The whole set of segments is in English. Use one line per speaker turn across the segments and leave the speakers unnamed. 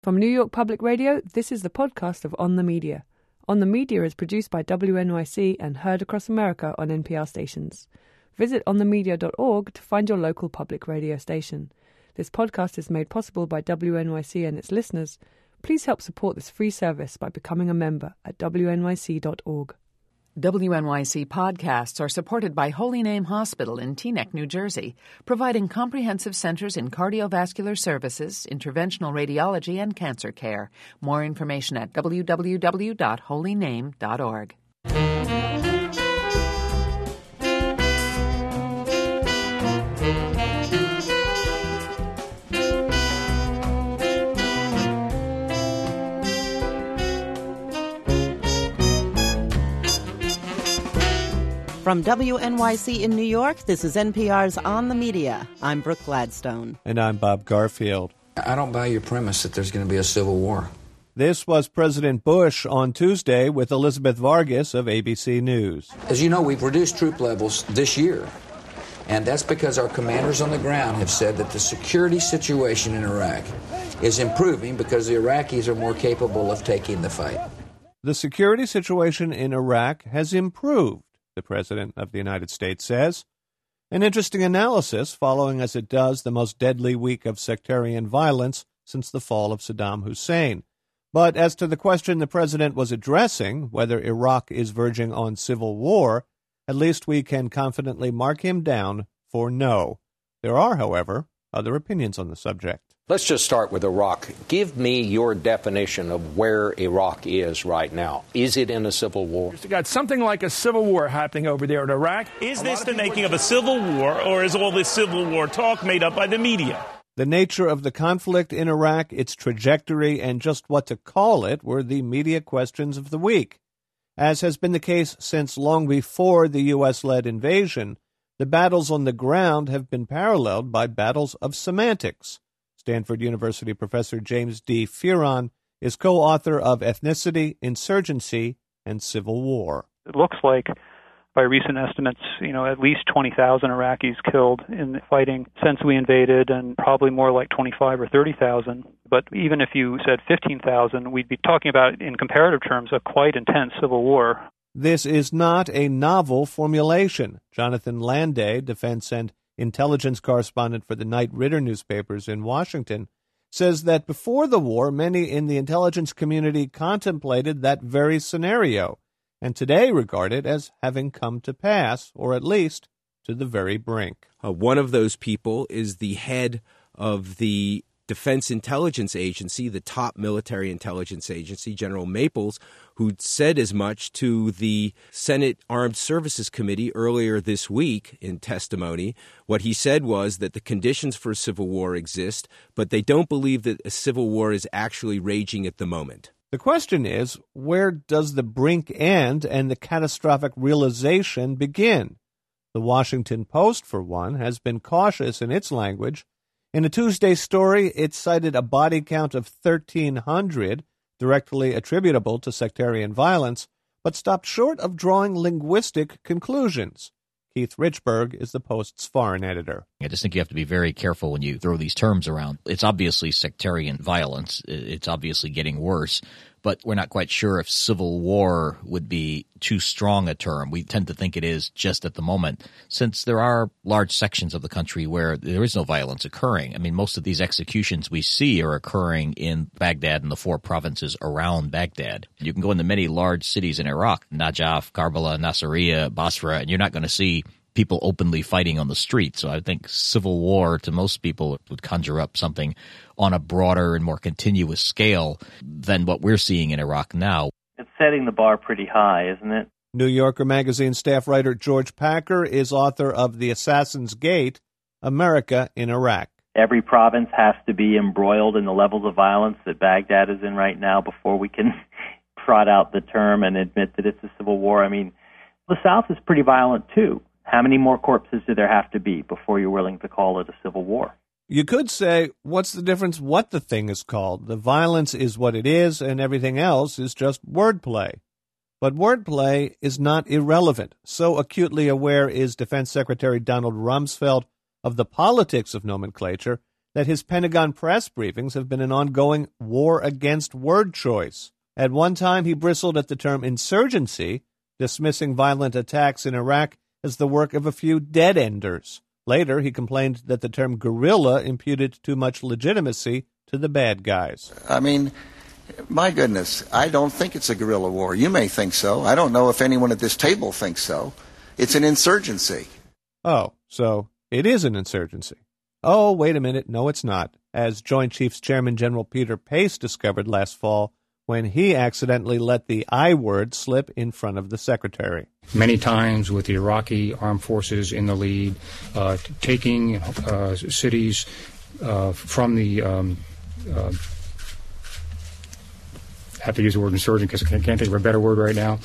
From New York Public Radio, this is the podcast of On the Media. On the Media is produced by WNYC and heard across America on NPR stations. Visit onthemedia.org to find your local public radio station. This podcast is made possible by WNYC and its listeners. Please help support this free service by becoming a member at wnyc.org.
WNYC podcasts are supported by Holy Name Hospital in Teaneck, New Jersey, providing comprehensive centers in cardiovascular services, interventional radiology, and cancer care. More information at www.holyname.org.
From WNYC in New York, this is NPR's On the Media. I'm Brooke Gladstone.
And I'm Bob Garfield.
I don't buy your premise that there's going to be a civil war.
This was President Bush on Tuesday with Elizabeth Vargas of ABC News.
As you know, we've reduced troop levels this year, and that's because our commanders on the ground have said that the security situation in Iraq is improving because the Iraqis are more capable of taking the fight.
The security situation in Iraq has improved, the President of the United States says. An interesting analysis following as it does the most deadly week of sectarian violence since the fall of Saddam Hussein. But as to the question the President was addressing, whether Iraq is verging on civil war, at least we can confidently mark him down for no. There are, however, other opinions on the subject.
Let's just start with Iraq. Give me your definition of where Iraq is right now. Is it in a civil war?
You've got something like a civil war happening over there in Iraq.
Is this the making of a civil war, or is all this civil war talk made up by the media?
The nature of the conflict in Iraq, its trajectory, and just what to call it were the media questions of the week. As has been the case since long before the U.S.-led invasion, the battles on the ground have been paralleled by battles of semantics. Stanford University professor James D. Fearon is co-author of Ethnicity, Insurgency, and Civil War.
It looks like, by recent estimates, at least 20,000 Iraqis killed in fighting since we invaded, and probably more like 25 or 30,000. But even if you said 15,000, we'd be talking about, in comparative terms, a quite intense civil war.
This is not a novel formulation. Jonathan Landay, defense and intelligence correspondent for the Knight Ridder newspapers in Washington, says that before the war, many in the intelligence community contemplated that very scenario, and today regard it as having come to pass, or at least to the very brink.
One of those people is the head of the Defense Intelligence Agency, the top military intelligence agency, General Maples, who said as much to the Senate Armed Services Committee earlier this week in testimony. What he said was that the conditions for a civil war exist, but they don't believe that a civil war is actually raging at the moment.
The question is, where does the brink end and the catastrophic realization begin? The Washington Post, for one, has been cautious in its language. In a Tuesday story, it cited a body count of 1,300, directly attributable to sectarian violence, but stopped short of drawing linguistic conclusions. Keith Richburg is the Post's foreign editor.
I just think you have to be very careful when you throw these terms around. It's obviously sectarian violence. It's obviously getting worse. But we're not quite sure if civil war would be too strong a term. We tend to think it is just at the moment, since there are large sections of the country where there is no violence occurring. I mean, most of these executions we see are occurring in Baghdad and the 4 provinces around Baghdad. You can go into many large cities in Iraq, Najaf, Karbala, Nasiriyah, Basra, and you're not going to see people openly fighting on the street. So I think civil war to most people would conjure up something on a broader and more continuous scale than what we're seeing in Iraq now.
It's setting the bar pretty high, isn't it?
New Yorker magazine staff writer George Packer is author of The Assassin's Gate, America in Iraq.
Every province has to be embroiled in the levels of violence that Baghdad is in right now before we can trot out the term and admit that it's a civil war. I mean, the South is pretty violent too. How many more corpses do there have to be before you're willing to call it a civil war?
You could say, what's the difference what the thing is called? The violence is what it is, and everything else is just wordplay. But wordplay is not irrelevant. So acutely aware is Defense Secretary Donald Rumsfeld of the politics of nomenclature that his Pentagon press briefings have been an ongoing war against word choice. At one time, he bristled at the term insurgency, dismissing violent attacks in Iraq as the work of a few dead-enders. Later, he complained that the term guerrilla imputed too much legitimacy to the bad guys.
I mean, my goodness, I don't think it's a guerrilla war. You may think so. I don't know if anyone at this table thinks so. It's an insurgency.
Oh, so it is an insurgency. Oh, wait a minute. No, it's not. As Joint Chiefs Chairman General Peter Pace discovered last fall when he accidentally let the I word slip in front of the secretary.
Many times with the Iraqi armed forces in the lead, taking cities from the I have to use the word insurgent because I can't think of a better word right now.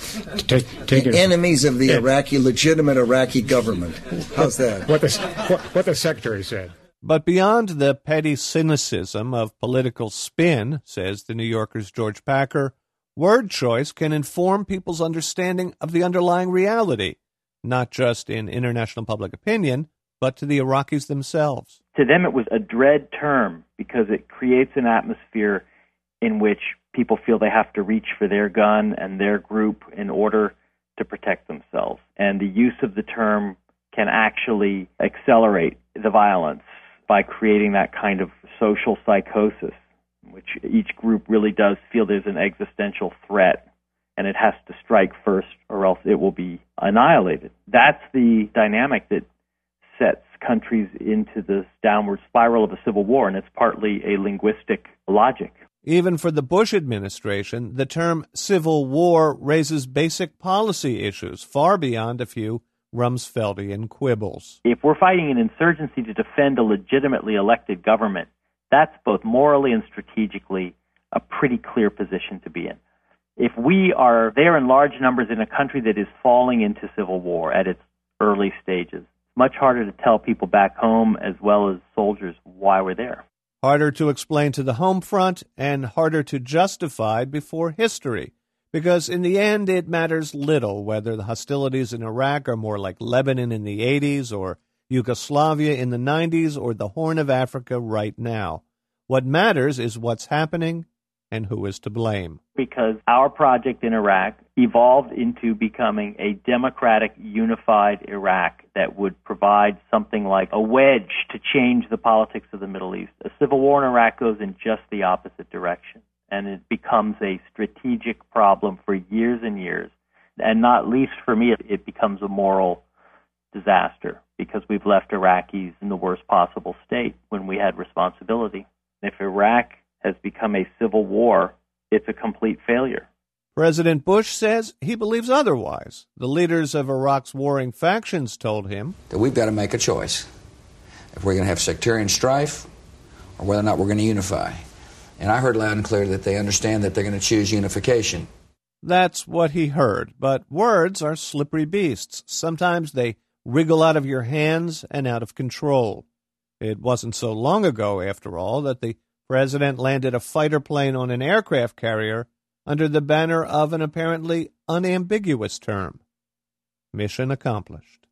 Enemies of the Iraqi, legitimate Iraqi government. How's that?
What the secretary said.
But beyond the petty cynicism of political spin, says the New Yorker's George Packer, word choice can inform people's understanding of the underlying reality, not just in international public opinion, but to the Iraqis themselves.
To them, it was a dread term because it creates an atmosphere in which people feel they have to reach for their gun and their group in order to protect themselves. And the use of the term can actually accelerate the violence by creating that kind of social psychosis, in which each group really does feel there's an existential threat, and it has to strike first or else it will be annihilated. That's the dynamic that sets countries into this downward spiral of a civil war, and it's partly a linguistic logic.
Even for the Bush administration, the term civil war raises basic policy issues far beyond a few Rumsfeldian quibbles.
If we're fighting an insurgency to defend a legitimately elected government, that's both morally and strategically a pretty clear position to be in. If we are there in large numbers in a country that is falling into civil war at its early stages, it's much harder to tell people back home as well as soldiers why we're there.
Harder to explain to the home front and harder to justify before history, because in the end it matters little whether the hostilities in Iraq are more like Lebanon in the 80s or Yugoslavia in the 90s or the Horn of Africa right now. What matters is what's happening and who is to blame.
Because our project in Iraq evolved into becoming a democratic, unified Iraq that would provide something like a wedge to change the politics of the Middle East. A civil war in Iraq goes in just the opposite direction, and it becomes a strategic problem for years and years. And not least for me, it becomes a moral disaster because we've left Iraqis in the worst possible state when we had responsibility. If Iraq has become a civil war, it's a complete failure.
President Bush says he believes otherwise. The leaders of Iraq's warring factions told him
that we've got to make a choice if we're going to have sectarian strife or whether or not we're going to unify. And I heard loud and clear that they understand that they're going to choose unification.
That's what he heard, but words are slippery beasts. Sometimes they wriggle out of your hands and out of control. It wasn't so long ago, after all, that the president landed a fighter plane on an aircraft carrier under the banner of an apparently unambiguous term. Mission accomplished.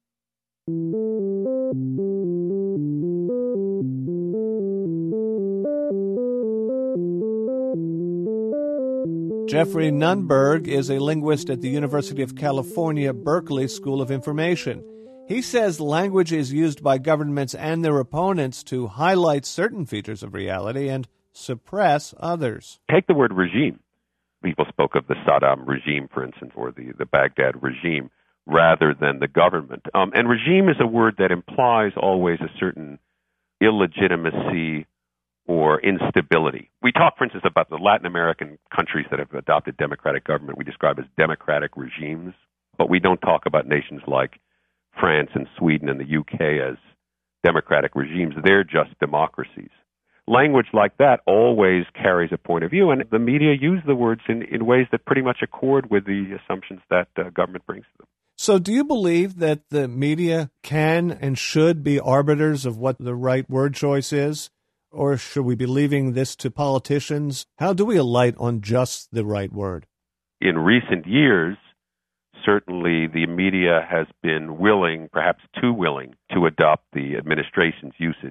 Jeffrey Nunberg is a linguist at the University of California, Berkeley School of Information. He says language is used by governments and their opponents to highlight certain features of reality and suppress others.
Take the word regime. People spoke of the Saddam regime, for instance, or the Baghdad regime, rather than the government. And regime is a word that implies always a certain illegitimacy or instability. We talk, for instance, about the Latin American countries that have adopted democratic government. We describe as democratic regimes, but we don't talk about nations like France and Sweden and the UK as democratic regimes. They're just democracies. Language like that always carries a point of view, and the media use the words in ways that pretty much accord with the assumptions that government brings to them.
So do you believe that the media can and should be arbiters of what the right word choice is? Or should we be leaving this to politicians? How do we alight on just the right word?
In recent years, certainly the media has been willing, perhaps too willing, to adopt the administration's usage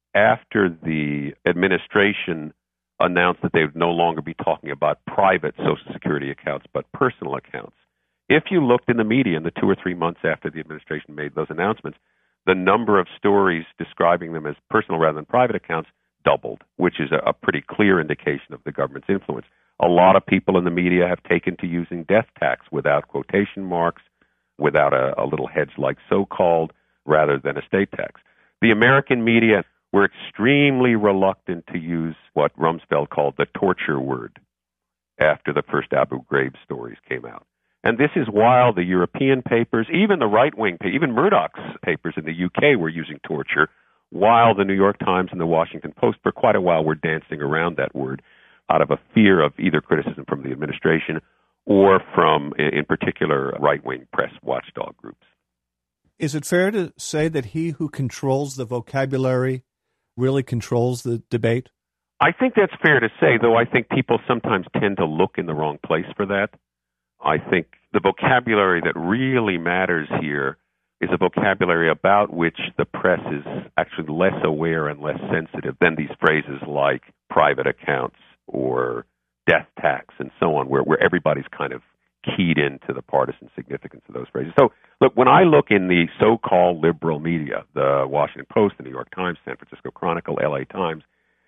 after the administration announced that they would no longer be talking about private Social Security accounts, but personal accounts. If you looked in the media in the 2 or 3 months after the administration made those announcements, the number of stories describing them as personal rather than private accounts doubled, which is a pretty clear indication of the government's influence. A lot of people in the media have taken to using death tax without quotation marks, without a little hedge like so-called, rather than estate tax. The American media were extremely reluctant to use what Rumsfeld called the torture word after the first Abu Ghraib stories came out. And this is while the European papers, even the right-wing, even Murdoch's papers in the UK were using torture, while the New York Times and the Washington Post for quite a while were dancing around that word out of a fear of either criticism from the administration or from, in particular, right-wing press watchdog groups.
Is it fair to say that he who controls the vocabulary really controls the debate?
I think that's fair to say, though I think people sometimes tend to look in the wrong place for that. I think the vocabulary that really matters here is a vocabulary about which the press is actually less aware and less sensitive than these phrases like private accounts or death tax and so on, where everybody's kind of keyed into the partisan significance of those phrases. So, look, when I look in the so-called liberal media, the Washington Post, the New York Times, San Francisco Chronicle, LA Times,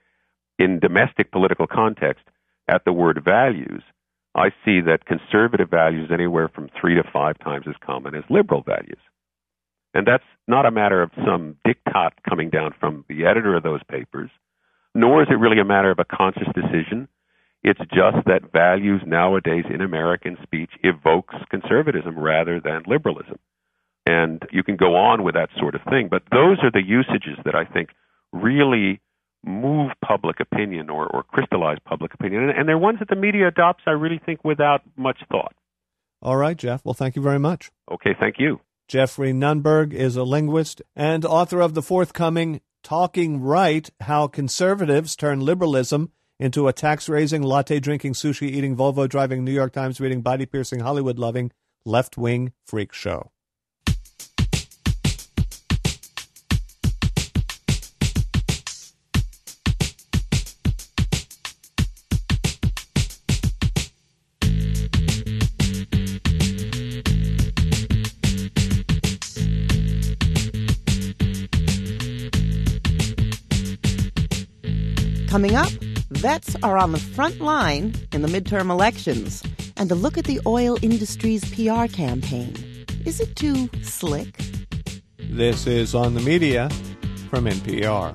in domestic political context, at the word values, I see that conservative values anywhere from 3 to 5 times as common as liberal values. And that's not a matter of some diktat coming down from the editor of those papers, nor is it really a matter of a conscious decision. It's just that values nowadays in American speech evokes conservatism rather than liberalism. And you can go on with that sort of thing, but those are the usages that I think really move public opinion or crystallize public opinion. And they're ones that the media adopts, I really think, without much thought.
All right, Jeff. Well, thank you very much.
Okay, thank you.
Jeffrey Nunberg is a linguist and author of the forthcoming Talking Right, How Conservatives Turn Liberalism into a Tax-Raising, Latte-Drinking, Sushi-Eating, Volvo-Driving, New York Times-Reading, Body-Piercing, Hollywood-Loving, Left-Wing Freak Show.
Coming up, vets are on the front line in the midterm elections. And a look at the oil industry's PR campaign. Is it too slick?
This is On the Media from NPR.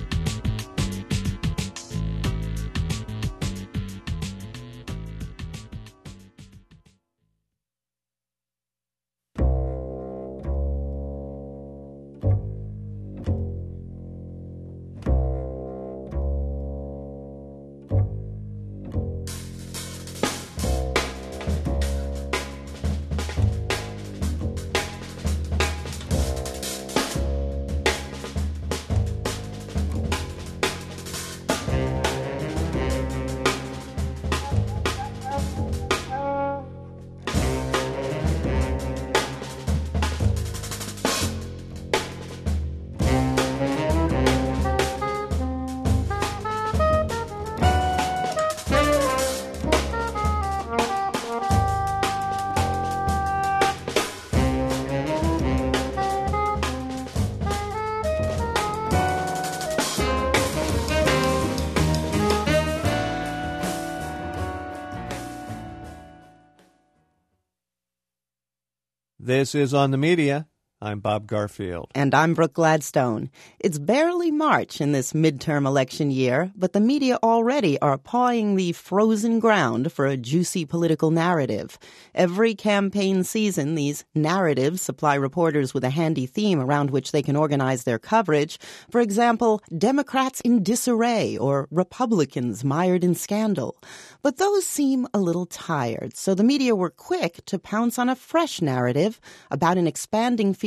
This is On the Media. I'm Bob Garfield.
And I'm Brooke Gladstone. It's barely March in this midterm election year, but the media already are pawing the frozen ground for a juicy political narrative. Every campaign season, these narratives supply reporters with a handy theme around which they can organize their coverage. For example, Democrats in disarray or Republicans mired in scandal. But those seem a little tired, so the media were quick to pounce on a fresh narrative about an expanding field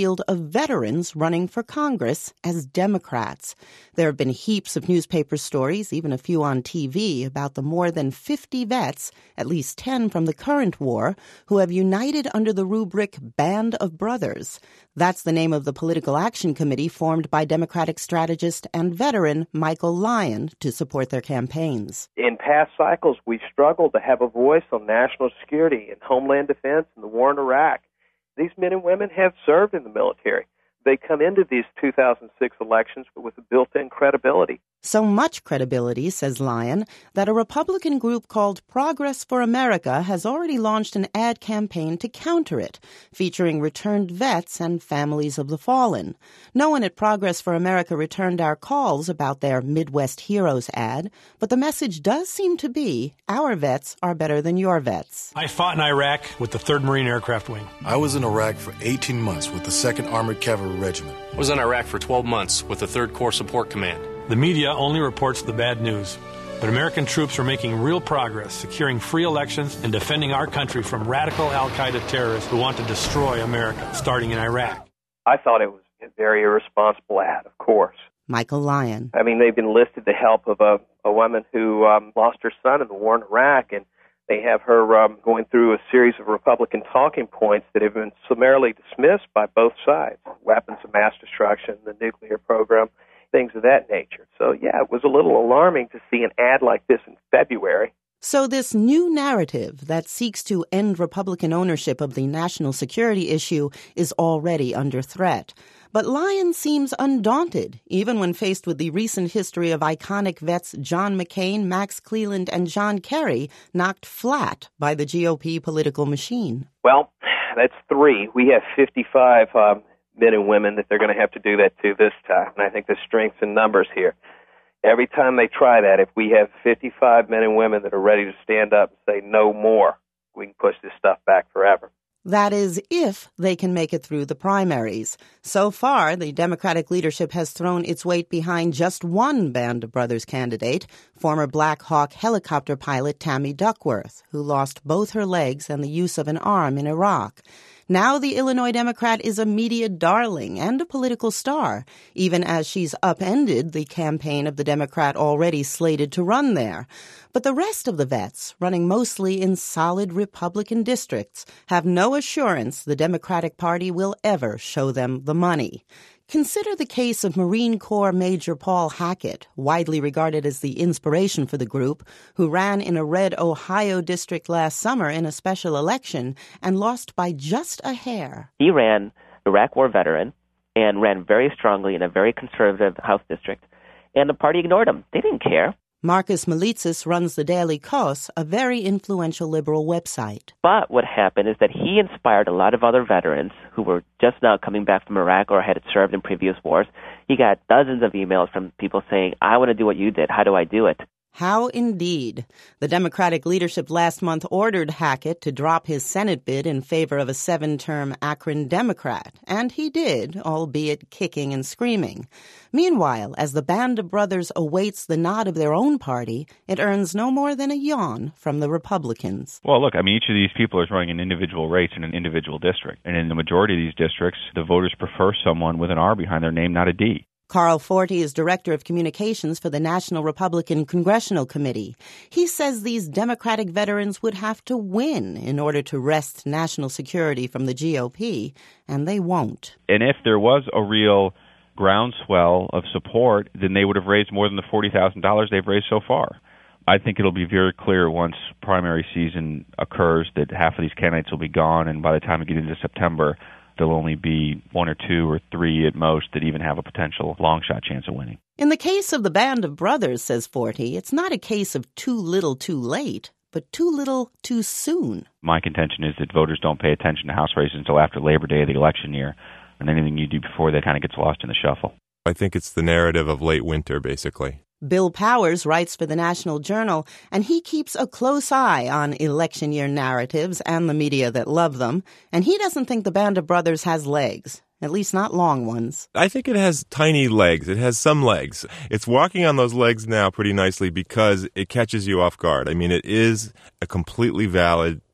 field of veterans running for Congress as Democrats. There have been heaps of newspaper stories, even a few on TV, about the more than 50 vets, at least 10 from the current war, who have united under the rubric Band of Brothers. That's the name of the political action committee formed by Democratic strategist and veteran Michael Lyon to support their campaigns.
In past cycles, we've struggled to have a voice on national security and homeland defense and the war in Iraq. These men and women have served in the military. They come into these 2006 elections with a built-in credibility.
So much credibility, says Lyon, that a Republican group called Progress for America has already launched an ad campaign to counter it, featuring returned vets and families of the fallen. No one at Progress for America returned our calls about their Midwest Heroes ad, but the message does seem to be, our vets are better than your vets.
I fought in Iraq with the 3rd Marine Aircraft Wing.
I was in Iraq for 18 months with the 2nd Armored Cavalry Regiment.
I was in Iraq for 12 months with the 3rd Corps Support Command.
The media only reports the bad news, but American troops are making real progress, securing free elections and defending our country from radical al-Qaeda terrorists who want to destroy America, starting in Iraq.
I thought it was a very irresponsible ad, of course.
Michael Lyon.
I mean, they've enlisted the help of a woman who lost her son in the war in Iraq, and they have her going through a series of Republican talking points that have been summarily dismissed by both sides. Weapons of mass destruction, the nuclear program, things of that nature. So, yeah, it was a little alarming to see an ad like this in February.
So this new narrative that seeks to end Republican ownership of the national security issue is already under threat. But Lyon seems undaunted, even when faced with the recent history of iconic vets John McCain, Max Cleland, and John Kerry knocked flat by the GOP political machine.
Well, that's 3. We have 55 men and women that they're going to have to do that to this time. And I think there's strength in numbers here. Every time they try that, if we have 55 men and women that are ready to stand up and say no more, we can push this stuff back forever.
That is, if they can make it through the primaries. So far, the Democratic leadership has thrown its weight behind just one Band of Brothers candidate, former Black Hawk helicopter pilot Tammy Duckworth, who lost both her legs and the use of an arm in Iraq. Now the Illinois Democrat is a media darling and a political star, even as she's upended the campaign of the Democrat already slated to run there. But the rest of the vets, running mostly in solid Republican districts, have no assurance the Democratic Party will ever show them the money. Consider the case of Marine Corps Major Paul Hackett, widely regarded as the inspiration for the group, who ran in a red Ohio district last summer in a special election and lost by just a hair.
He ran Iraq War veteran and ran very strongly in a very conservative House district, and the party ignored him. They didn't care.
Marcus Melitzis runs the Daily Kos, a very influential liberal website.
But what happened is that he inspired a lot of other veterans who were just now coming back from Iraq or had served in previous wars. He got dozens of emails from people saying, I want to do what you did. How do I do it?
How indeed. The Democratic leadership last month ordered Hackett to drop his Senate bid in favor of a 7-term Akron Democrat, and he did, albeit kicking and screaming. Meanwhile, as the Band of Brothers awaits the nod of their own party, it earns no more than a yawn from the Republicans.
Well, look, I mean, each of these people is running an individual race in an individual district, and in the majority of these districts, the voters prefer someone with an R behind their name, not a D.
Carl Forty is Director of Communications for the National Republican Congressional Committee. He says these Democratic veterans would have to win in order to wrest national security from the GOP, and they won't.
And if there was a real groundswell of support, then they would have raised more than the $40,000 they've raised so far. I think it'll be very clear once primary season occurs that half of these candidates will be gone, and by the time we get into September, there'll only be 1 or 2 or 3 at most that even have a potential long-shot chance of winning.
In the case of the Band of Brothers, says Forty, it's not a case of too little too late, but too little too soon.
My contention is that voters don't pay attention to House races until after Labor Day of the election year, and anything you do before that kind of gets lost in the shuffle.
I think it's the narrative of late winter, basically.
Bill Powers writes for the National Journal, and he keeps a close eye on election year narratives and the media that love them, and he doesn't think the Band of Brothers has legs. At least not long ones.
I think it has tiny legs. It has some legs. It's walking on those legs now pretty nicely because it catches you off guard. I mean, it is a completely valid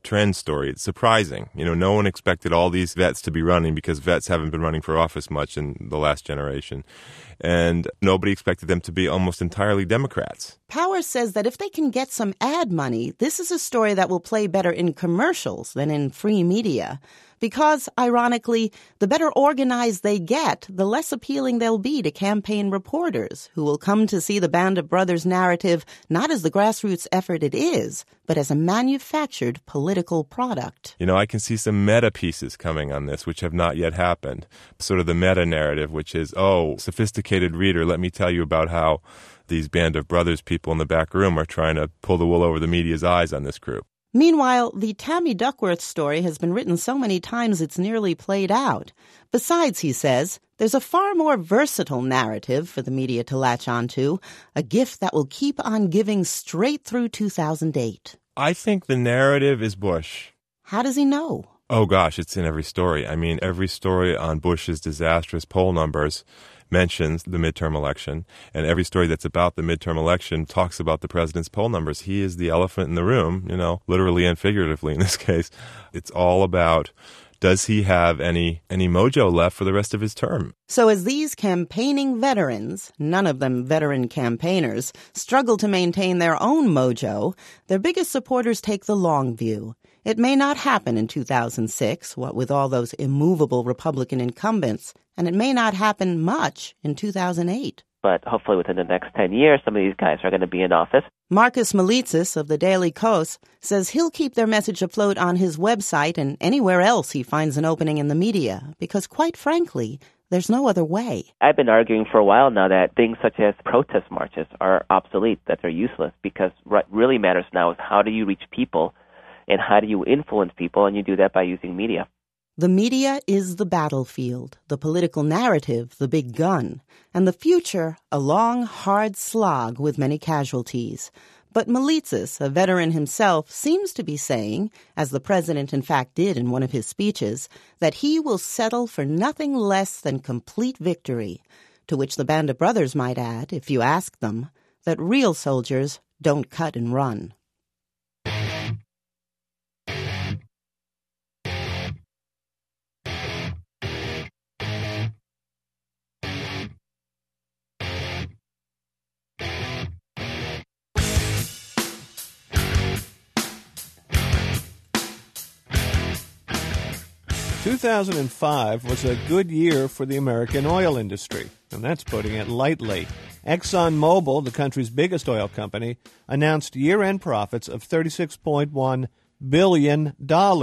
trend story. It's surprising. No one expected all these vets to be running because vets haven't been running for office much in the last generation. And nobody expected them to be almost entirely Democrats.
Powers says that if they can get some ad money, this is a story that will play better in commercials than in free media. Because, ironically, the better organized they get, the less appealing they'll be to campaign reporters who will come to see the Band of Brothers narrative not as the grassroots effort it is, but as a manufactured political product.
I can see some meta pieces coming on this, which have not yet happened. Sort of the meta narrative, which is, sophisticated reader, let me tell you about how these Band of Brothers people in the back room are trying to pull the wool over the media's eyes on this group.
Meanwhile, the Tammy Duckworth story has been written so many times it's nearly played out. Besides, he says, there's a far more versatile narrative for the media to latch onto, a gift that will keep on giving straight through 2008.
I think the narrative is Bush.
How does he know?
Oh, gosh, it's in every story. I mean, every story on Bush's disastrous poll numbers mentions the midterm election, and every story that's about the midterm election talks about the president's poll numbers. He is the elephant in the room, literally and figuratively in this case. It's all about, does he have any mojo left for the rest of his term?
So as these campaigning veterans, none of them veteran campaigners, struggle to maintain their own mojo, their biggest supporters take the long view. It may not happen in 2006, what with all those immovable Republican incumbents, and it may not happen much in 2008.
But hopefully within the next 10 years, some of these guys are going to be in office.
Marcus Melitsis of the Daily Kos says he'll keep their message afloat on his website and anywhere else he finds an opening in the media, because quite frankly, there's no other way.
I've been arguing for a while now that things such as protest marches are obsolete, that they're useless, because what really matters now is how do you reach people and how do you influence people, and you do that by using media.
The media is the battlefield, the political narrative, the big gun, and the future, a long, hard slog with many casualties. But Melitsis, a veteran himself, seems to be saying, as the president in fact did in one of his speeches, that he will settle for nothing less than complete victory, to which the Band of Brothers might add, if you ask them, that real soldiers don't cut and run.
"2005 was a good year for the American oil industry, and that's putting it lightly. ExxonMobil, the country's biggest oil company, announced year-end profits of $36.1 billion.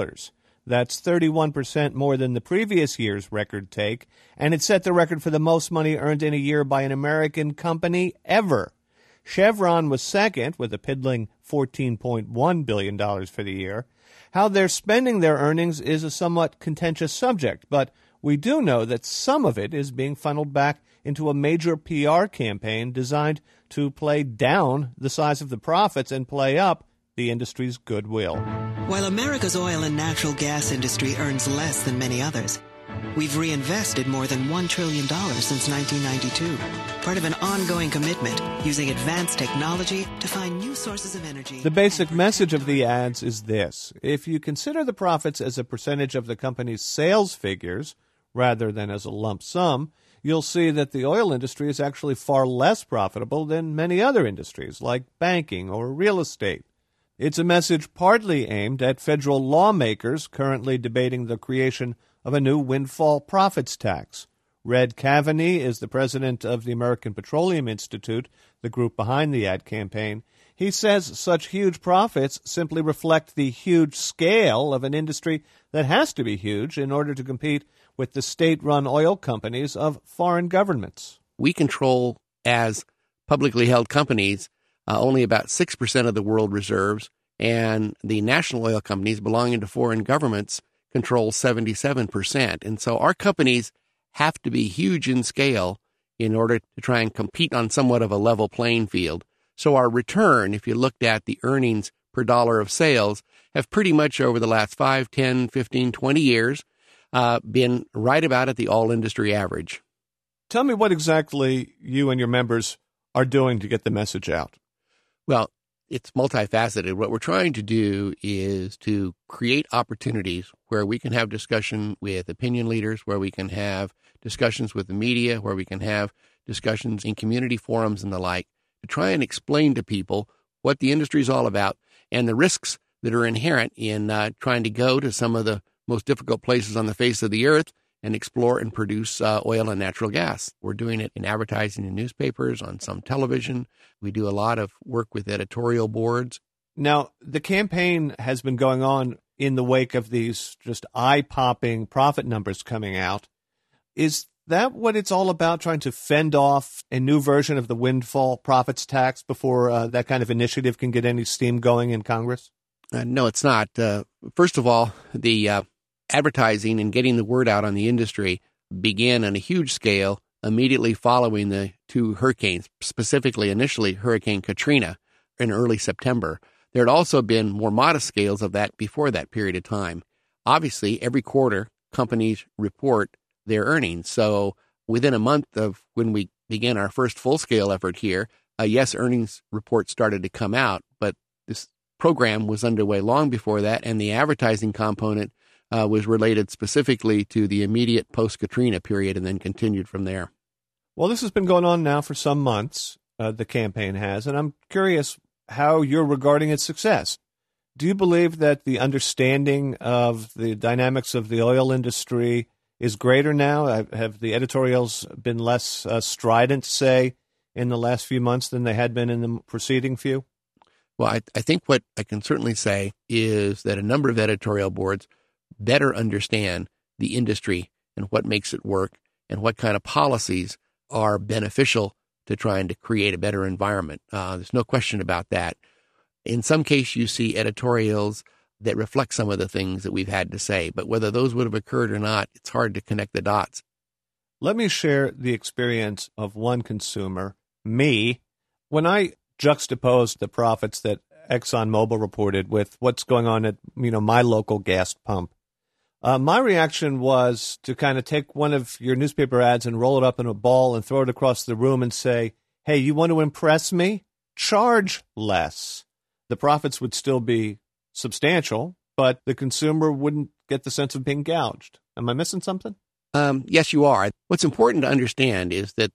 That's 31% more than the previous year's record take, and it set the record for the most money earned in a year by an American company ever. Chevron was second with a piddling $14.1 billion for the year. How they're spending their earnings is a somewhat contentious subject, but we do know that some of it is being funneled back into a major PR campaign designed to play down the size of the profits and play up the industry's goodwill.
While America's oil and natural gas industry earns less than many others, we've reinvested more than $1 trillion since 1992, part of an ongoing commitment using advanced technology to find new sources of energy.
The basic message of the ads is this. If you consider the profits as a percentage of the company's sales figures, rather than as a lump sum, you'll see that the oil industry is actually far less profitable than many other industries, like banking or real estate. It's a message partly aimed at federal lawmakers currently debating the creation of a new windfall profits tax. Red Cavaney is the president of the American Petroleum Institute, the group behind the ad campaign. He says such huge profits simply reflect the huge scale of an industry that has to be huge in order to compete with the state-run oil companies of foreign governments.
We control, as publicly held companies, only about 6% of the world reserves, and the national oil companies belonging to foreign governments control 77%. And so our companies have to be huge in scale in order to try and compete on somewhat of a level playing field. So our return, if you looked at the earnings per dollar of sales, have pretty much over the last 5, 10, 15, 20 years been right about at the all-industry average.
Tell me what exactly you and your members are doing to get the message out.
Well, It's multifaceted. What we're trying to do is to create opportunities where we can have discussion with opinion leaders, where we can have discussions with the media, where we can have discussions in community forums and the like, to try and explain to people what the industry is all about and the risks that are inherent in trying to go to some of the most difficult places on the face of the earth and explore and produce oil and natural gas. We're doing it in advertising in newspapers, on some television. We do a lot of work with editorial boards.
Now, the campaign has been going on in the wake of these just eye-popping profit numbers coming out. Is that what it's all about, trying to fend off a new version of the windfall profits tax before that kind of initiative can get any steam going in Congress?
No, it's not. First of all, the advertising and getting the word out on the industry began on a huge scale immediately following the two hurricanes, specifically initially Hurricane Katrina in early September. There had also been more modest scales of that before that period of time. Obviously, every quarter, companies report their earnings. So within a month of when we began our first full-scale effort here, yes, earnings reports started to come out, but this program was underway long before that, and the advertising component was related specifically to the immediate post-Katrina period and then continued from there.
Well, this has been going on now for some months, the campaign has, and I'm curious how you're regarding its success. Do you believe that the understanding of the dynamics of the oil industry is greater now? Have the editorials been less strident, say, in the last few months than they had been in the preceding few?
Well, I think what I can certainly say is that a number of editorial boards better understand the industry and what makes it work and what kind of policies are beneficial to trying to create a better environment. There's no question about that. In some case, you see editorials that reflect some of the things that we've had to say, but whether those would have occurred or not, it's hard to connect the dots.
Let me share the experience of one consumer, me, when I juxtaposed the profits that ExxonMobil reported with what's going on at my local gas pump. My reaction was to kind of take one of your newspaper ads and roll it up in a ball and throw it across the room and say, hey, you want to impress me? Charge less. The profits would still be substantial, but the consumer wouldn't get the sense of being gouged. Am I missing something?
Yes, you are. What's important to understand is that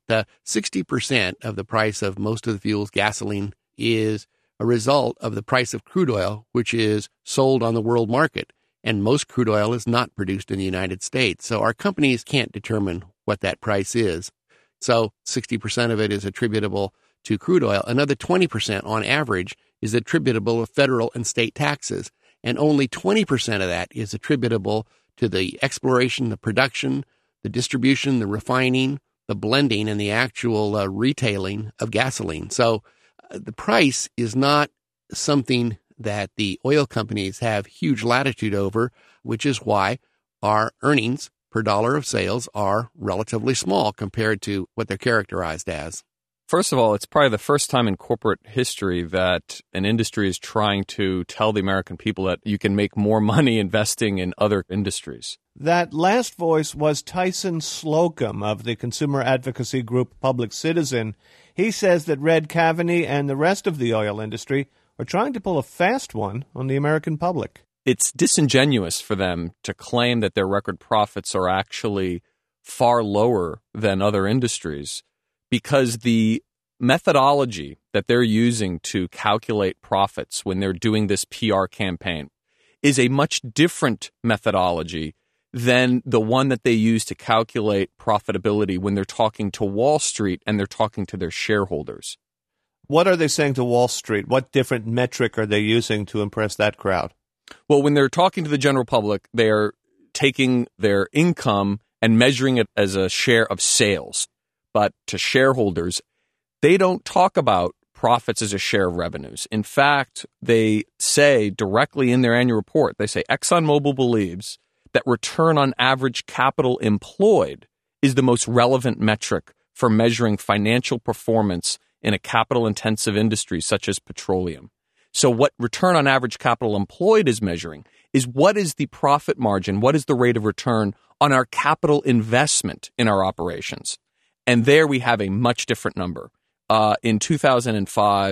60% of the price of most of the fuels, gasoline, is a result of the price of crude oil, which is sold on the world market. And most crude oil is not produced in the United States. So our companies can't determine what that price is. So 60% of it is attributable to crude oil. Another 20% on average is attributable to federal and state taxes. And only 20% of that is attributable to the exploration, the production, the distribution, the refining, the blending, and the actual retailing of gasoline. So the price is not something that the oil companies have huge latitude over, which is why our earnings per dollar of sales are relatively small compared to what they're characterized as.
First of all, it's probably the first time in corporate history that an industry is trying to tell the American people that you can make more money investing in other industries.
That last voice was Tyson Slocum of the consumer advocacy group Public Citizen. He says that Red Cavaney and the rest of the oil industry are trying to pull a fast one on the American public.
It's disingenuous for them to claim that their record profits are actually far lower than other industries, because the methodology that they're using to calculate profits when they're doing this PR campaign is a much different methodology than the one that they use to calculate profitability when they're talking to Wall Street and they're talking to their shareholders.
What are they saying to Wall Street? What different metric are they using to impress that crowd?
Well, when they're talking to the general public, they're taking their income and measuring it as a share of sales. But to shareholders, they don't talk about profits as a share of revenues. In fact, they say directly in their annual report, they say ExxonMobil believes that return on average capital employed is the most relevant metric for measuring financial performance in a capital-intensive industry such as petroleum. So what return on average capital employed is measuring is what is the profit margin, what is the rate of return on our capital investment in our operations. And there we have a much different number. In 2005,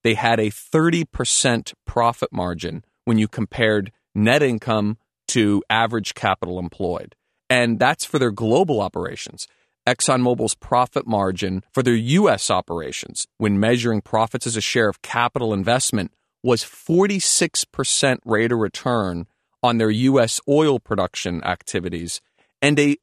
they had a 30% profit margin when you compared net income to average capital employed. And that's for their global operations. ExxonMobil's profit margin for their U.S. operations, when measuring profits as a share of capital investment, was 46% rate of return on their U.S. oil production activities and a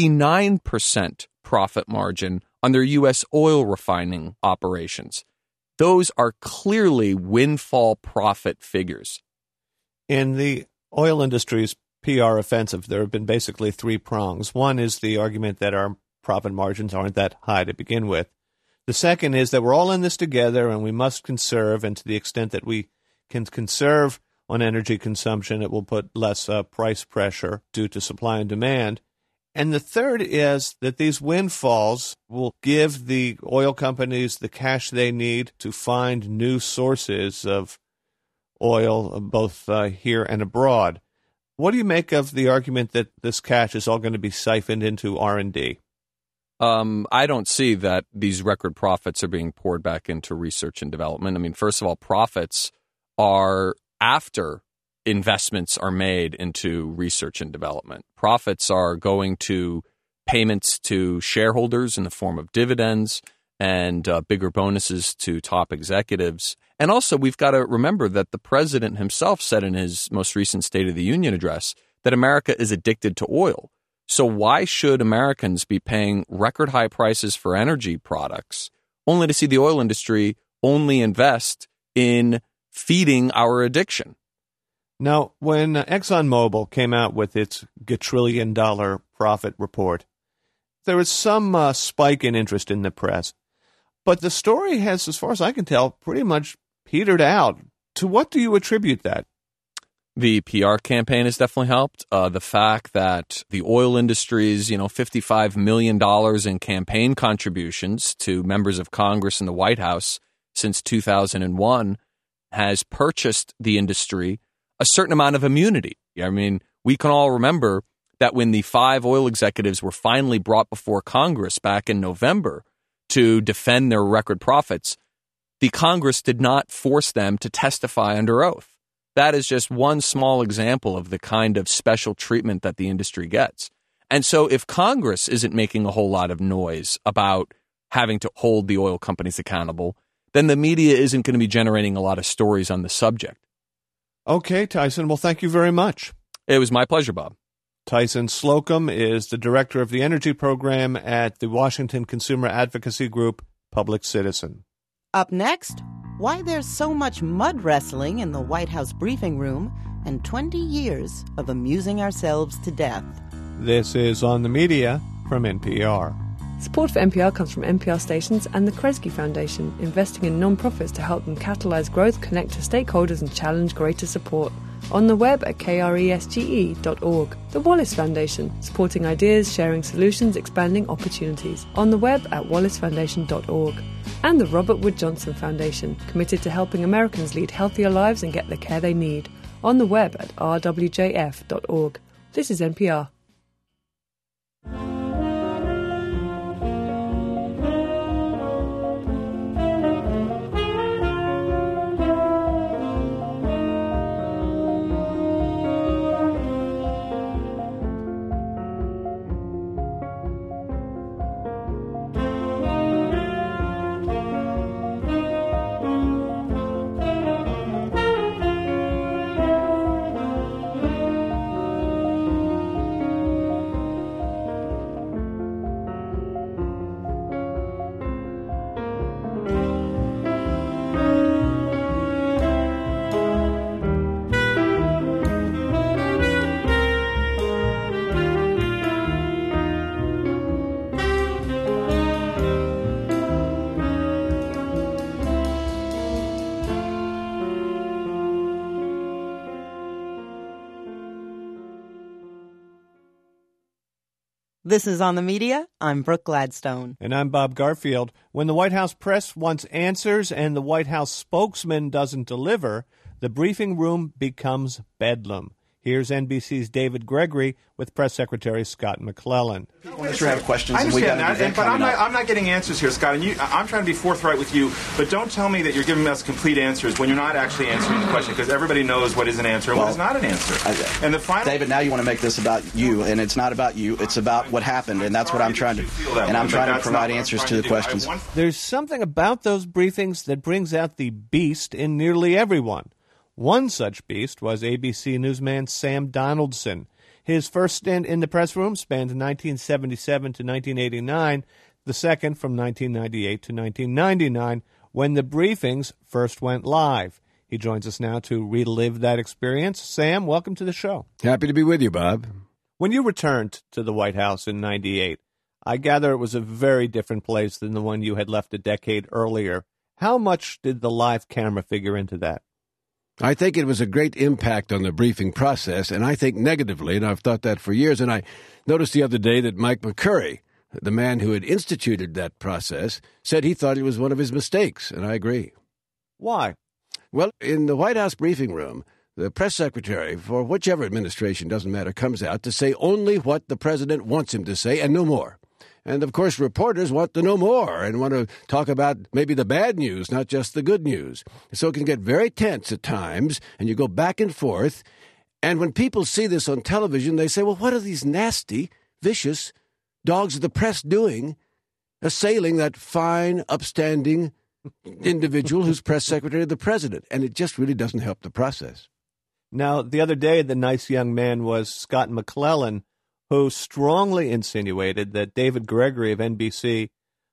59% profit margin on their U.S. oil refining operations. Those are clearly windfall profit figures.
In the oil industry's PR offensive, there have been basically three prongs. One is the argument that our profit margins aren't that high to begin with. The second is that we're all in this together and we must conserve, and to the extent that we can conserve on energy consumption, it will put less price pressure due to supply and demand. And the third is that these windfalls will give the oil companies the cash they need to find new sources of oil, both here and abroad. What do you make of the argument that this cash is all going to be siphoned into R&D?
I don't see that these record profits are being poured back into research and development. I mean, first of all, profits are after investments are made into research and development. Profits are going to payments to shareholders in the form of dividends and bigger bonuses to top executives. And also, we've got to remember that the president himself said in his most recent State of the Union address that America is addicted to oil. So why should Americans be paying record high prices for energy products only to see the oil industry only invest in feeding our addiction?
Now, when ExxonMobil came out with its gajillion-dollar profit report, there was some spike in interest in the press. But the story has, as far as I can tell, pretty much petered out. To what do you attribute that?
The PR campaign has definitely helped. The fact that the oil industry's, $55 million in campaign contributions to members of Congress and the White House since 2001 has purchased the industry a certain amount of immunity. I mean, we can all remember that when the 5 oil executives were finally brought before Congress back in November to defend their record profits, the Congress did not force them to testify under oath. That is just one small example of the kind of special treatment that the industry gets. And so if Congress isn't making a whole lot of noise about having to hold the oil companies accountable, then the media isn't going to be generating a lot of stories on the subject.
Okay, Tyson. Well, thank you very much.
It was my pleasure, Bob.
Tyson Slocum is the director of the energy program at the Washington consumer advocacy group Public Citizen.
Up next, why there's so much mud wrestling in the White House briefing room and 20 years of amusing ourselves to death.
This is On the Media from NPR.
Support for NPR comes from NPR stations and the Kresge Foundation, investing in non-profits to help them catalyze growth, connect to stakeholders, and challenge greater support. On the web at kresge.org. The Wallace Foundation, supporting ideas, sharing solutions, expanding opportunities. On the web at wallacefoundation.org. And the Robert Wood Johnson Foundation, committed to helping Americans lead healthier lives and get the care they need. On the web at rwjf.org. This is NPR.
This is On the Media. I'm Brooke Gladstone.
And I'm Bob Garfield. When the White House press wants answers and the White House spokesman doesn't deliver, the briefing room becomes bedlam. Here's NBC's David Gregory with Press Secretary Scott McClellan.
I'm sure have questions.
I understand that, but I'm not getting answers here, Scott. And I'm trying to be forthright with you, but don't tell me that you're giving us complete answers when you're not actually answering the question, because everybody knows what is an answer and what is not an answer. And the final,
David, now you want to make this about you, and it's not about you. It's about what happened, and that's what I'm trying to. And I'm trying to provide answers to the questions.
There's something about those briefings that brings out the beast in nearly everyone. One such beast was ABC newsman Sam Donaldson. His first stint in the press room spanned 1977 to 1989, the second from 1998 to 1999, when the briefings first went live. He joins us now to relive that experience. Sam, welcome to the show.
Happy to be with you, Bob.
When you returned to the White House in 98, I gather it was a very different place than the one you had left a decade earlier. How much did the live camera figure into that?
I think it was a great impact on the briefing process, and I think negatively, and I've thought that for years. And I noticed the other day that Mike McCurry, the man who had instituted that process, said he thought it was one of his mistakes, and I agree.
Why?
Well, in the White House briefing room, the press secretary, for whichever administration, doesn't matter, comes out to say only what the president wants him to say and no more. And, of course, reporters want to know more and want to talk about maybe the bad news, not just the good news. So it can get very tense at times, and you go back and forth. And when people see this on television, they say, well, what are these nasty, vicious dogs of the press doing, assailing that fine, upstanding individual who's press secretary of the president? And it just really doesn't help the process.
Now, the other day, the nice young man was Scott McClellan, who strongly insinuated that David Gregory of NBC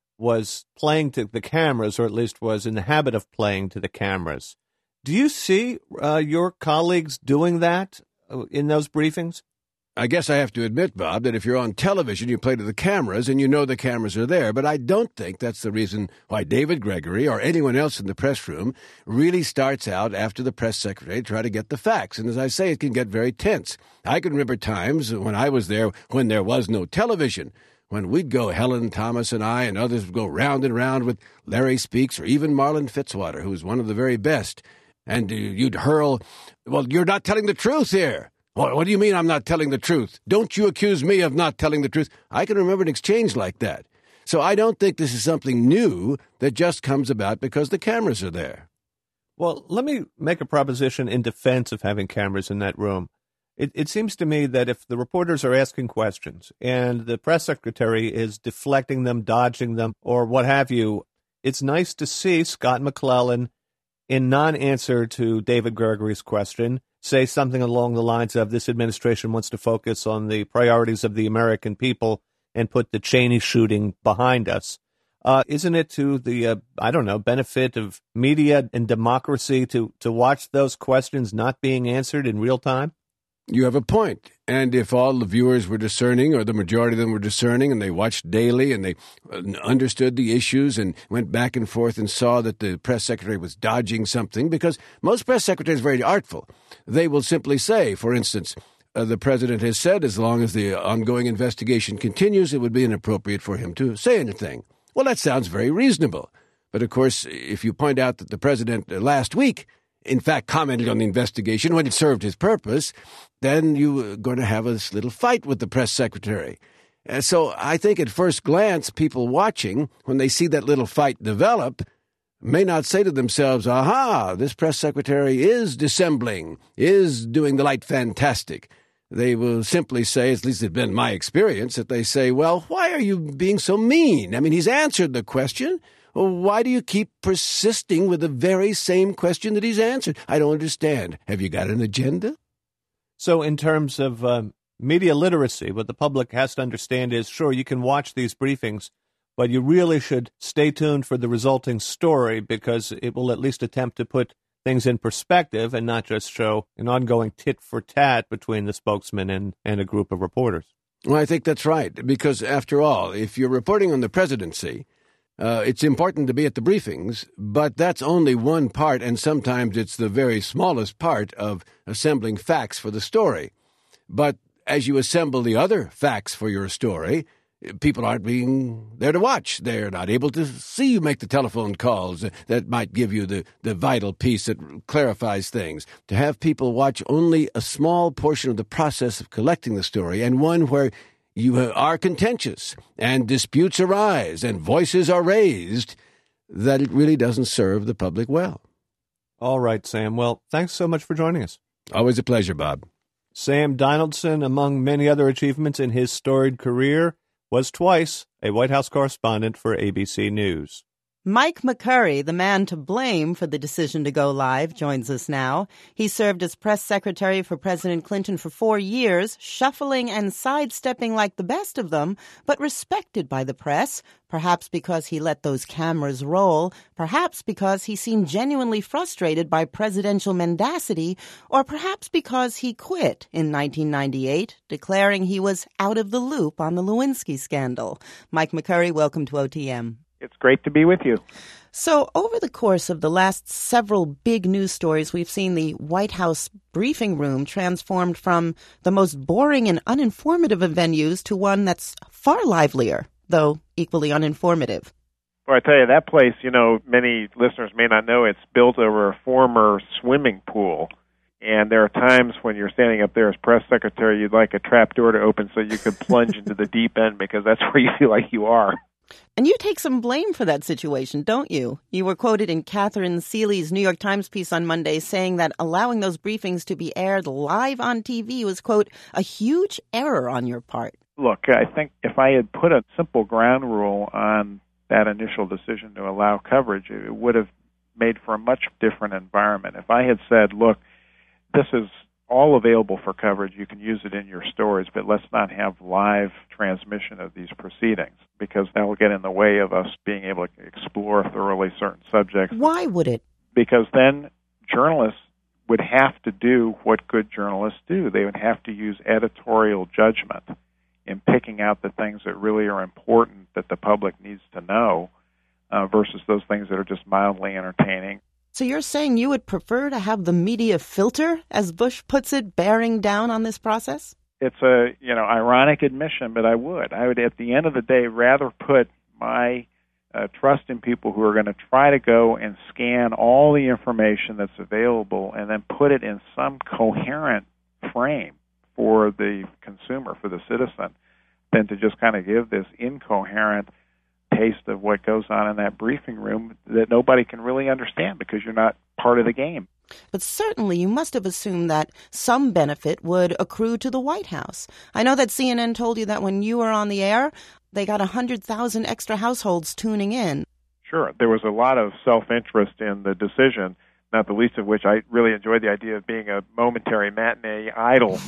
was playing to the cameras, or at least was in the habit of playing to the cameras. Do you see your colleagues doing that in those briefings?
I guess I have to admit, Bob, that if you're on television, you play to the cameras, and you know the cameras are there. But I don't think that's the reason why David Gregory or anyone else in the press room really starts out after the press secretary to try to get the facts. And as I say, it can get very tense. I can remember times when I was there when there was no television, when we'd go, Helen Thomas and I and others would go round and round with Larry Speaks or even Marlon Fitzwater, who was one of the very best. And you'd hurl, well, you're not telling the truth here. What do you mean I'm not telling the truth? Don't you accuse me of not telling the truth? I can remember an exchange like that. So I don't think this is something new that just comes about because the cameras are there.
Well, let me make a proposition in defense of having cameras in that room. It seems to me that if the reporters are asking questions and the press secretary is deflecting them, dodging them, or what have you, it's nice to see Scott McClellan, in non-answer to David Gregory's question, say something along the lines of this administration wants to focus on the priorities of the American people and put the Cheney shooting behind us. Isn't it to the, benefit of media and democracy to watch those questions not being answered in real time?
You have a point. And if all the viewers were discerning, or the majority of them were discerning, and they watched daily and they understood the issues and went back and forth and saw that the press secretary was dodging something, because most press secretaries are very artful. They will simply say, for instance, the president has said as long as the ongoing investigation continues, it would be inappropriate for him to say anything. Well, that sounds very reasonable. But, of course, if you point out that the president last week in fact, commented on the investigation when it served his purpose, then you were going to have a little fight with the press secretary. So I think at first glance, people watching, when they see that little fight develop, may not say to themselves, aha, this press secretary is dissembling, is doing the light fantastic. They will simply say, at least it's been my experience, that they say, well, why are you being so mean? I mean, he's answered the question. Why do you keep persisting with the very same question that he's answered? I don't understand. Have you got an agenda?
So in terms of media literacy, what the public has to understand is, sure, you can watch these briefings, but you really should stay tuned for the resulting story, because it will at least attempt to put things in perspective and not just show an ongoing tit-for-tat between the spokesman and a group of reporters.
Well, I think that's right, because after all, if you're reporting on the presidency, it's important to be at the briefings, but that's only one part, and sometimes it's the very smallest part of assembling facts for the story. But as you assemble the other facts for your story, people aren't being there to watch. They're not able to see you make the telephone calls that might give you the vital piece that clarifies things. To have people watch only a small portion of the process of collecting the story, and one where you are contentious and disputes arise and voices are raised, that it really doesn't serve the public well.
All right, Sam. Well, thanks so much for joining us.
Always a pleasure, Bob.
Sam Donaldson, among many other achievements in his storied career, was twice a White House correspondent for ABC News.
Mike McCurry, the man to blame for the decision to go live, joins us now. He served as press secretary for President Clinton for 4 years, shuffling and sidestepping like the best of them, but respected by the press, perhaps because he let those cameras roll, perhaps because he seemed genuinely frustrated by presidential mendacity, or perhaps because he quit in 1998, declaring he was out of the loop on the Lewinsky scandal. Mike McCurry, welcome to OTM.
It's great to be with you.
So over the course of the last several big news stories, we've seen the White House briefing room transformed from the most boring and uninformative of venues to one that's far livelier, though equally uninformative.
Well, I tell you, that place, many listeners may not know, it's built over a former swimming pool. And there are times when you're standing up there as press secretary, you'd like a trap door to open so you could plunge into the deep end, because that's where you feel like you are.
And you take some blame for that situation, don't you? You were quoted in Catherine Seeley's New York Times piece on Monday saying that allowing those briefings to be aired live on TV was, quote, a huge error on your part.
Look, I think if I had put a simple ground rule on that initial decision to allow coverage, it would have made for a much different environment. If I had said, look, this is all available for coverage, you can use it in your stories, but let's not have live transmission of these proceedings, because that will get in the way of us being able to explore thoroughly certain subjects.
Why would it?
Because then journalists would have to do what good journalists do. They would have to use editorial judgment in picking out the things that really are important that the public needs to know versus those things that are just mildly entertaining.
So you're saying you would prefer to have the media filter, as Bush puts it, bearing down on this process?
It's a, ironic admission, but I would, at the end of the day, rather put my trust in people who are going to try to go and scan all the information that's available and then put it in some coherent frame for the consumer, for the citizen, than to just kind of give this incoherent taste of what goes on in that briefing room that nobody can really understand because you're not part of the game.
But certainly you must have assumed that some benefit would accrue to the White House. I know that CNN told you that when you were on the air, they got 100,000 extra households tuning in.
Sure. There was a lot of self-interest in the decision, not the least of which I really enjoyed the idea of being a momentary matinee idol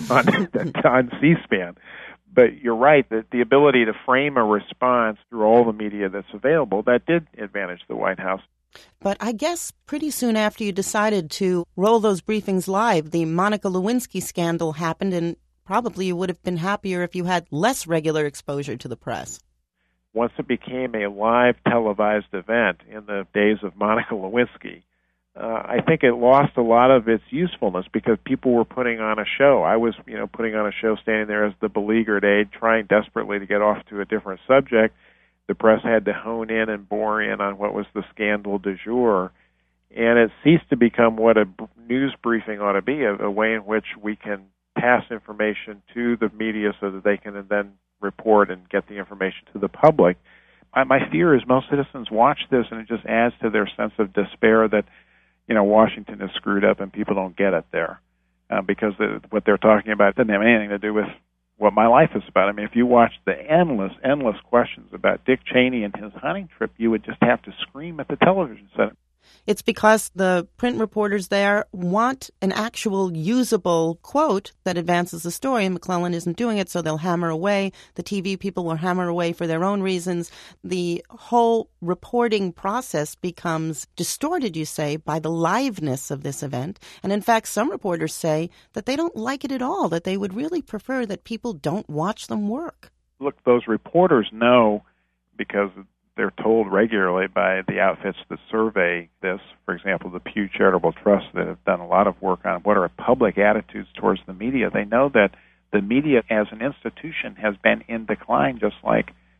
on C-SPAN. But you're right that the ability to frame a response through all the media that's available, that did advantage the White House.
But I guess pretty soon after you decided to roll those briefings live, the Monica Lewinsky scandal happened, and probably you would have been happier if you had less regular exposure to the press.
Once it became a live televised event in the days of Monica Lewinsky, I think it lost a lot of its usefulness because people were putting on a show. I was, putting on a show, standing there as the beleaguered aide, trying desperately to get off to a different subject. The press had to hone in and bore in on what was the scandal du jour. And it ceased to become what a news briefing ought to be, a way in which we can pass information to the media so that they can then report and get the information to the public. My fear is most citizens watch this and it just adds to their sense of despair that Washington is screwed up and people don't get it there because what they're talking about doesn't have anything to do with what my life is about. I mean, if you watch the endless questions about Dick Cheney and his hunting trip, you would just have to scream at the television set.
It's because the print reporters there want an actual usable quote that advances the story, and McClellan isn't doing it, so they'll hammer away. The TV people will hammer away for their own reasons. The whole reporting process becomes distorted, you say, by the liveness of this event. And in fact, some reporters say that they don't like it at all, that they would really prefer that people don't watch them work.
Look, those reporters know, because they're told regularly by the outfits that survey this, for example, the Pew Charitable Trust, that have done a lot of work on what are public attitudes towards the media. They know that the media as an institution has been in decline, just like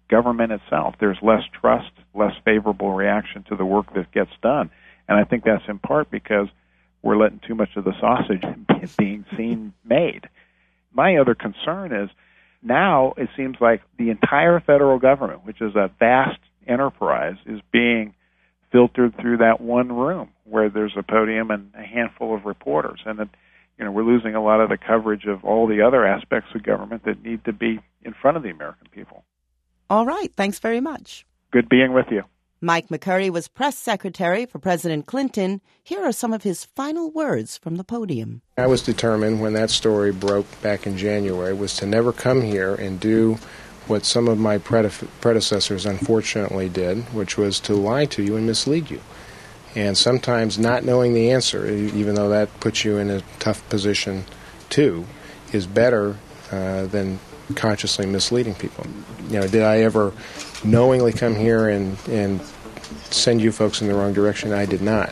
government itself. There's less trust, less favorable reaction to the work that gets done. And I think that's in part because we're letting too much of the sausage being seen made. My other concern is now it seems like the entire federal government, which is a vast enterprise, is being filtered through that one room where there's a podium and a handful of reporters. And that, we're losing a lot of the coverage of all the other aspects of government that need to be in front of the American people.
All right. Thanks very much.
Good being with you.
Mike McCurry was press secretary for President Clinton. Here are some of his final words from the podium.
I was determined when that story broke back in January was to never come here and do what some of my predecessors unfortunately did, which was to lie to you and mislead you. And sometimes not knowing the answer, even though that puts you in a tough position too, is better than consciously misleading people. Did I ever knowingly come here and send you folks in the wrong direction? I did not.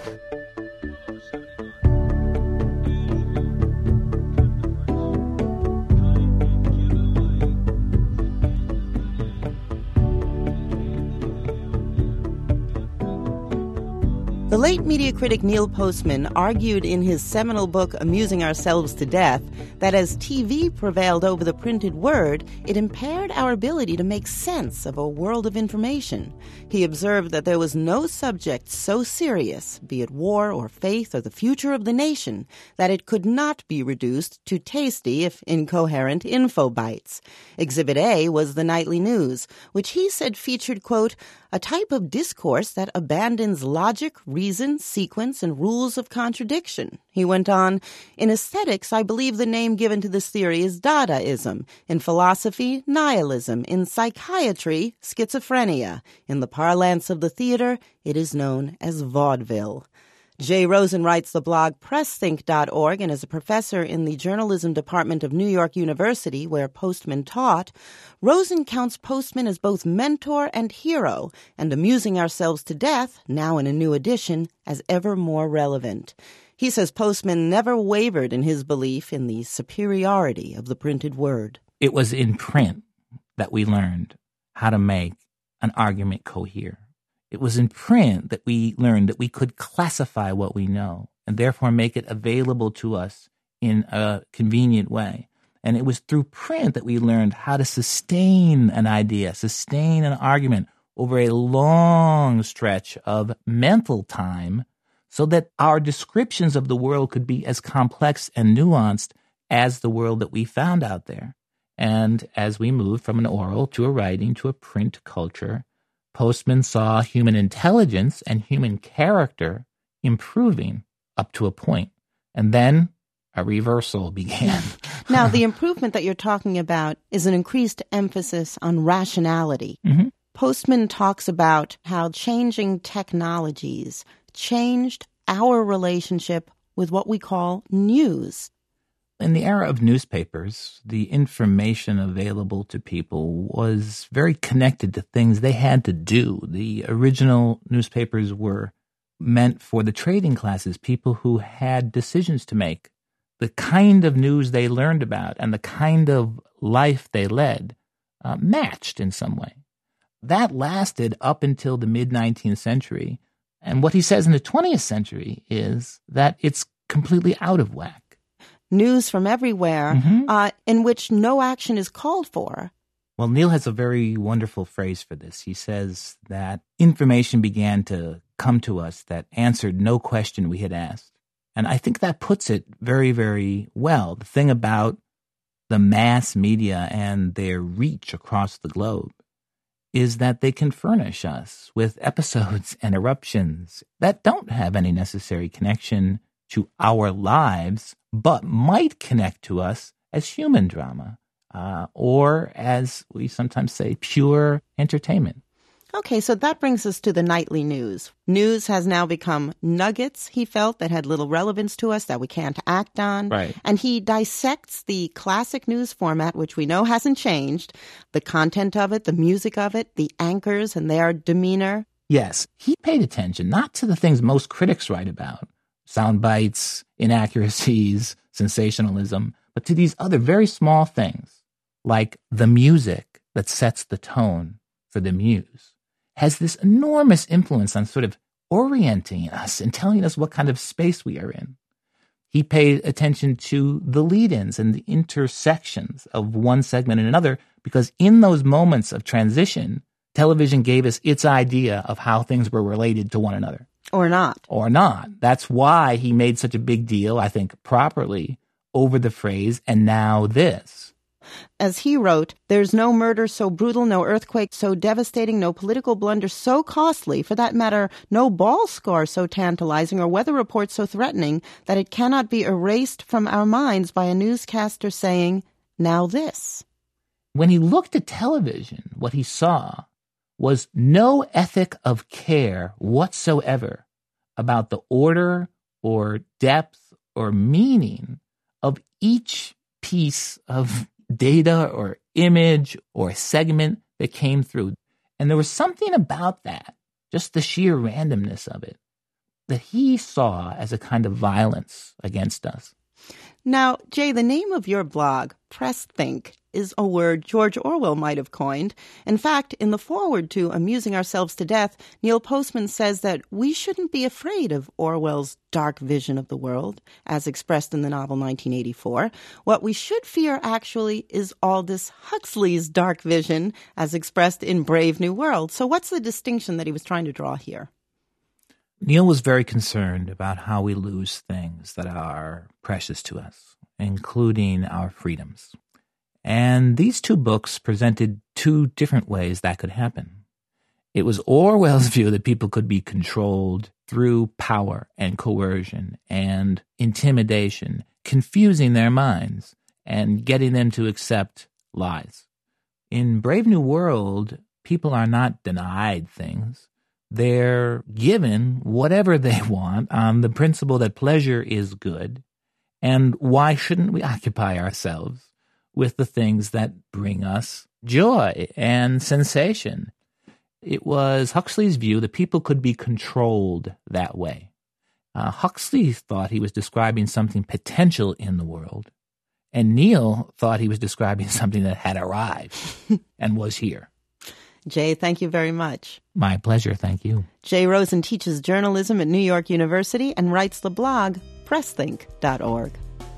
The late media critic Neil Postman argued in his seminal book Amusing Ourselves to Death that as TV prevailed over the printed word, it impaired our ability to make sense of a world of information. He observed that there was no subject so serious, be it war or faith or the future of the nation, that it could not be reduced to tasty, if incoherent, info bites. Exhibit A was the nightly news, which he said featured, quote, a type of discourse that abandons logic, reason, sequence, and rules of contradiction. He went on, in aesthetics, I believe the name given to this theory is Dadaism. In philosophy, nihilism. In psychiatry, schizophrenia. In the parlance of the theater, it is known as vaudeville. Jay Rosen writes the blog PressThink.org and is a professor in the journalism department of New York University, where Postman taught. Rosen counts Postman as both mentor and hero, and Amusing Ourselves to Death, now in a new edition, as ever more relevant. He says Postman never wavered in his belief in the superiority of the printed word.
It was in print that we learned how to make an argument cohere. It was in print that we learned that we could classify what we know and therefore make it available to us in a convenient way. And it was through print that we learned how to sustain an idea, sustain an argument over a long stretch of mental time so that our descriptions of the world could be as complex and nuanced as the world that we found out there. And as we moved from an oral to a writing to a print culture, Postman saw human intelligence and human character improving up to a point. And then a reversal began.
Now, the improvement that you're talking about is an increased emphasis on rationality.
Mm-hmm.
Postman talks about how changing technologies changed our relationship with what we call news.
In the era of newspapers, the information available to people was very connected to things they had to do. The original newspapers were meant for the trading classes, people who had decisions to make. The kind of news they learned about and the kind of life they led matched in some way. That lasted up until the mid-19th century. And what he says in the 20th century is that it's completely out of whack.
News from everywhere, in which no action is called for.
Well, Neil has a very wonderful phrase for this. He says that information began to come to us that answered no question we had asked. And I think that puts it very, very well. The thing about the mass media and their reach across the globe is that they can furnish us with episodes and eruptions that don't have any necessary connection to our lives, but might connect to us as human drama, or as we sometimes say, pure entertainment.
Okay, so that brings us to the nightly news. News has now become nuggets, he felt, that had little relevance to us, that we can't act on.
Right.
And he dissects the classic news format, which we know hasn't changed, the content of it, the music of it, the anchors and their demeanor.
Yes, he paid attention not to the things most critics write about, sound bites, inaccuracies, sensationalism, but to these other very small things, like the music that sets the tone, for the Muse, has this enormous influence on sort of orienting us and telling us what kind of space we are in. He paid attention to the lead-ins and the intersections of one segment and another, because in those moments of transition, television gave us its idea of how things were related to one another.
Or not.
Or not. That's why he made such a big deal, I think properly, over the phrase, "and now this."
As he wrote, "There's no murder so brutal, no earthquake so devastating, no political blunder so costly, for that matter, no ball score so tantalizing or weather report so threatening that it cannot be erased from our minds by a newscaster saying, 'Now this.'"
When he looked at television, what he saw was no ethic of care whatsoever about the order or depth or meaning of each piece of data or image or segment that came through. And there was something about that, just the sheer randomness of it, that he saw as a kind of violence against us.
Now, Jay, the name of your blog, Pressthink, is a word George Orwell might have coined. In fact, in the foreword to Amusing Ourselves to Death, Neil Postman says that we shouldn't be afraid of Orwell's dark vision of the world, as expressed in the novel 1984. What we should fear, actually, is Aldous Huxley's dark vision, as expressed in Brave New World. So what's the distinction that he was trying to draw here?
Neil was very concerned about how we lose things that are precious to us, including our freedoms. And these two books presented two different ways that could happen. It was Orwell's view that people could be controlled through power and coercion and intimidation, confusing their minds and getting them to accept lies. In Brave New World, people are not denied things. They're given whatever they want on the principle that pleasure is good, and why shouldn't we occupy ourselves with the things that bring us joy and sensation? It was Huxley's view that people could be controlled that way. Huxley thought he was describing something potential in the world, and Neil thought he was describing something that had arrived and was here.
Jay, thank you very much.
My pleasure, thank you.
Jay Rosen teaches journalism at New York University and writes the blog pressthink.org.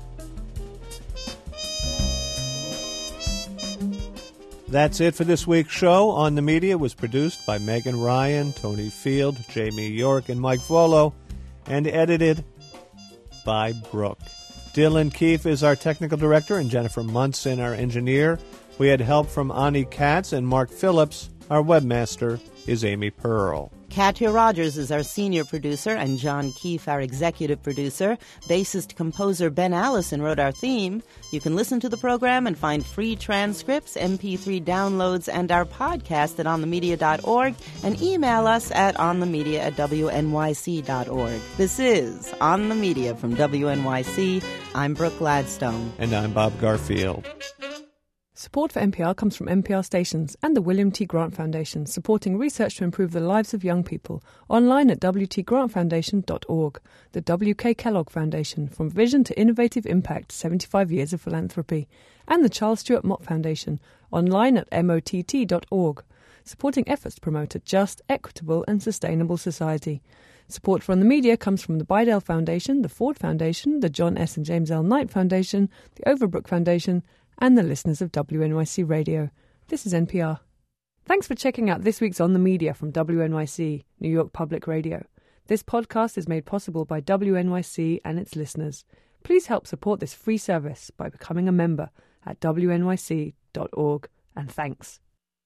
That's it for this week's show. On the Media was produced by Megan Ryan, Tony Field, Jamie York, and Mike Volo, and edited by Brooke. Dylan Keefe is our technical director, and Jennifer Munson, our engineer. We had help from Ani Katz and Mark Phillips. Our webmaster is Amy Pearl.
Katya Rogers is our senior producer, and John Keefe, our executive producer. Bassist-composer Ben Allison wrote our theme. You can listen to the program and find free transcripts, MP3 downloads, and our podcast at onthemedia.org, and email us at onthemedia@wnyc.org. This is On the Media from WNYC. I'm Brooke Gladstone.
And I'm Bob Garfield.
Support for NPR comes from NPR stations and the William T. Grant Foundation, supporting research to improve the lives of young people. Online at wtgrantfoundation.org. The W.K. Kellogg Foundation, from vision to innovative impact, 75 years of philanthropy. And the Charles Stewart Mott Foundation, online at mott.org, supporting efforts to promote a just, equitable and sustainable society. Support from the media comes from the Bidell Foundation, the Ford Foundation, the John S. and James L. Knight Foundation, the Overbrook Foundation, and the listeners of WNYC Radio. This is NPR. Thanks for checking out this week's On the Media from WNYC, New York Public Radio. This podcast is made possible by WNYC and its listeners. Please help support this free service by becoming a member at wnyc.org, and thanks.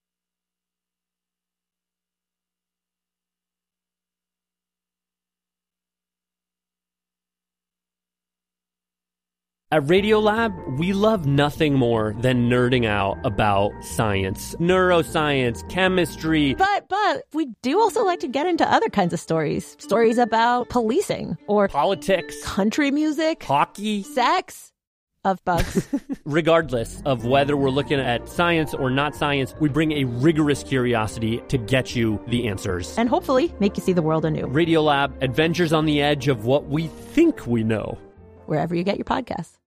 At Radiolab, we love nothing more than nerding out about science, neuroscience, chemistry.
But we do also like to get into other kinds of stories. Stories about policing or
politics,
country music,
hockey,
sex, of bugs.
Regardless of whether we're looking at science or not science, we bring a rigorous curiosity to get you the answers.
And hopefully make you see the world anew.
Radiolab, adventures on the edge of what we think we know.
Wherever you get your podcasts.